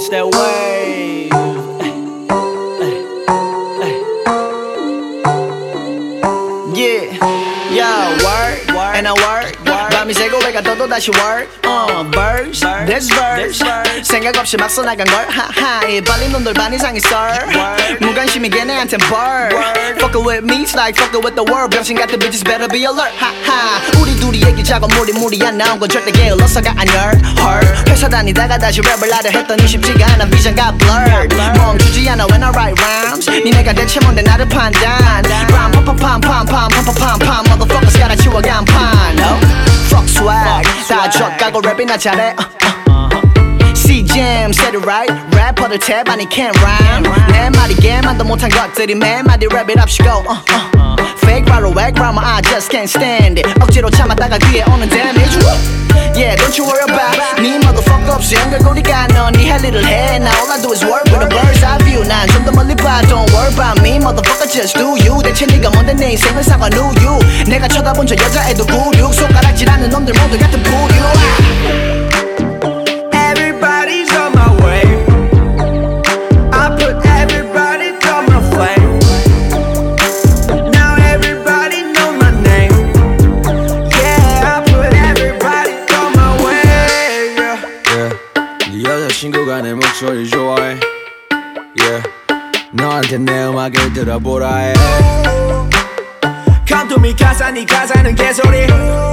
catch that wave. Yeah, yeah, work, and I work. 밤이 새고 배가 떠도 다시 work. Verse, this verse. 생각 없이 막 써나간 걸. 하하, 이 발린 놈들 반 이상이 썰. 무관심이 걔네한텐 벌. Fuckin' with me, it's like fuckin' with the world. 병신 같은 bitches better be alert. 하하, 우리 둘이 얘기자고 무리 안 나온 건 절대 게을러서가 아니야. Hurt. 회사 다니다가 다시 랩을 하려 했더니 쉽지가 않아. vision got blurred. 멈추지 않아 when I write rhymes. 니네가 대체 뭔데 나를 판단. Rhyme 팜팜팜팜팜팜팜팜팜 motherfuckers 갈아치워 간판. Fuck swag, 다 젖가고 랩이나 잘해. C-Jam said it right. 래퍼들 탭 아니 can't rhyme. 내 말이 개만도 못한 것들이 매 마디 랩 it up 시고. Fake rhyme, whack rhyme, I just can't stand it. 억지로 참았다가 뒤에 오는 damage. Yeah, don't you worry about me, motherfucker 없이 연결고리가 너니 할 일을 해. Now all I do is work with a bird's eye view. 난 좀 더 멀리 봐, don't worry about me, motherfucker just do you. 대체 네가 뭔데 내 인생을 사과 누유. 내가 쳐다본 저 여자애도 구륙. 손가락질하는 놈들 모두 같은 부류. Everybody's on my way. I put everybody on my flame. Now everybody know my name. Yeah, I put everybody on my way. Yeah, 네 여자친구가 내 목소리 좋아해. Yeah, 너한테 내 음악을 들어보라 해. Come to me 가사 네 가사는 개소리.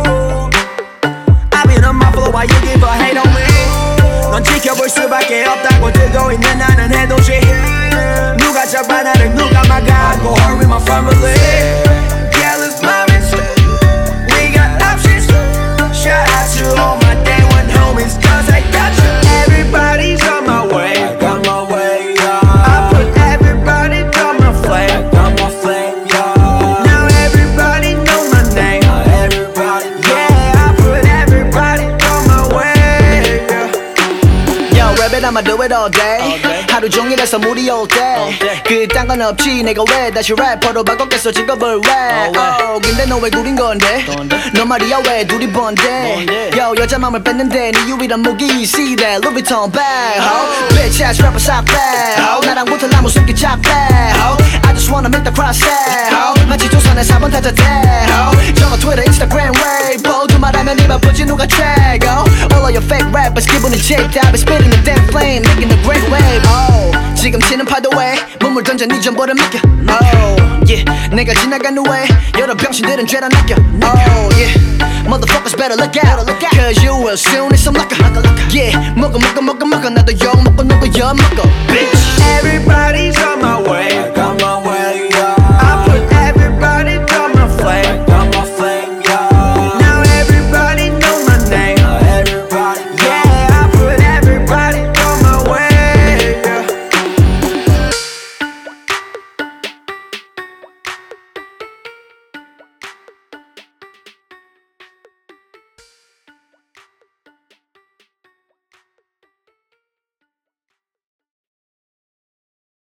I've been on my flow while you give a hate on me. 넌 지켜볼 수밖에 없다고 들고 있는 나는 해도지. 누가 잡아 나를 누가 막아. I go hard with my family. Yeah, let's love it. We got options. Shout out to all my day one homies, cause I got you. Everybody's on my way. I got my way, yeah. I put everybody on my flame. I got my flame, yeah. Now everybody know my name. Everybody, Yeah, I put everybody on my way. Yo, rap it, I'ma do it all day. 하루 종일 해서 물이 올 때. 그딴 건 없지 내가 왜 다시 래퍼로 바꿨겠어 직업을 왜. 근데 너 왜 구린 건데? 너 말이야 왜 둘이 번데? Yo, 여자 맘을 뺐는데 네 유일한 무기 see that Louis Vuitton bag. Bitch ass rapper 싹 빼. 나랑 붙어 나무 숨기 작배. I just wanna make the crowd sad. 마치 조선의 4번 타자 대. 저거 트위터 인스타그램 웨이보 두 말하면 입 아프지 누가 check. All of your fake rappers 기분은 checked out. But spitting the damn flame making a great wave. 지금 치는 파도에 몸을 던져 네 전부를 맡겨. Yeah, 내가 지나간 후에 여러 병신들은 죄라 낚여. Yeah, motherfuckers better look out. Cause you will soon need some liquor. Yeah, 먹어 나도 욕 먹고 너도 엿 먹어 bitch.